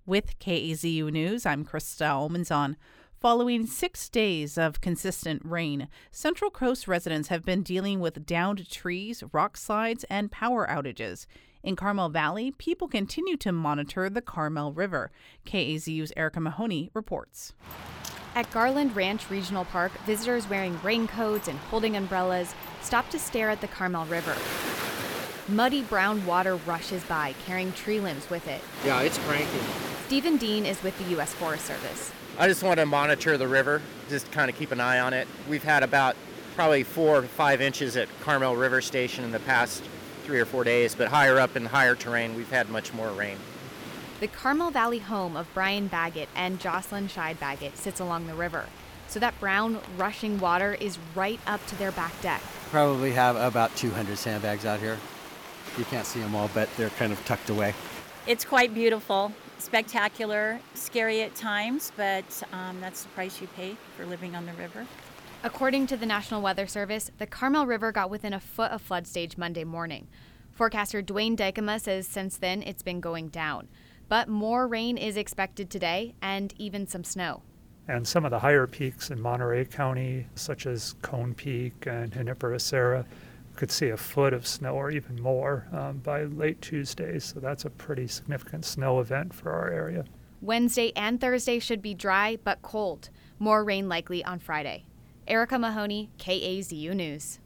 With KAZU News, I'm Krista Olmanzon. Following 6 days of consistent rain, Central Coast residents have been dealing with downed trees, rock slides, and power outages. In Carmel Valley, people continue to monitor the Carmel River. KAZU's Erica Mahoney reports. At Garland Ranch Regional Park, visitors wearing raincoats and holding umbrellas stop to stare at the Carmel River. Muddy brown water rushes by, carrying tree limbs with it. Yeah, it's cranky. Stephen Dean is with the U.S. Forest Service. I just want to monitor the river, just kind of keep an eye on it. We've had about probably 4 to 5 inches at Carmel River Station in the past 3 or 4 days, but higher up in higher terrain, we've had much more rain. The Carmel Valley home of Brian Baggett and Jocelyn Scheid Baggett sits along the river, so that brown, rushing water is right up to their back deck. Probably have about 200 sandbags out here. You can't see them all, but they're kind of tucked away. It's quite beautiful, spectacular, scary at times, but that's the price you pay for living on the river. According to the National Weather Service, the Carmel River got within a foot of flood stage Monday morning. Forecaster Dwayne Dykema says since then it's been going down. But more rain is expected today and even some snow. And some of the higher peaks in Monterey County, such as Cone Peak and Junipero Serra, could see a foot of snow or even more by late Tuesday. So that's a pretty significant snow event for our area. Wednesday and Thursday should be dry but cold. More rain likely on Friday. Erica Mahoney, KAZU News.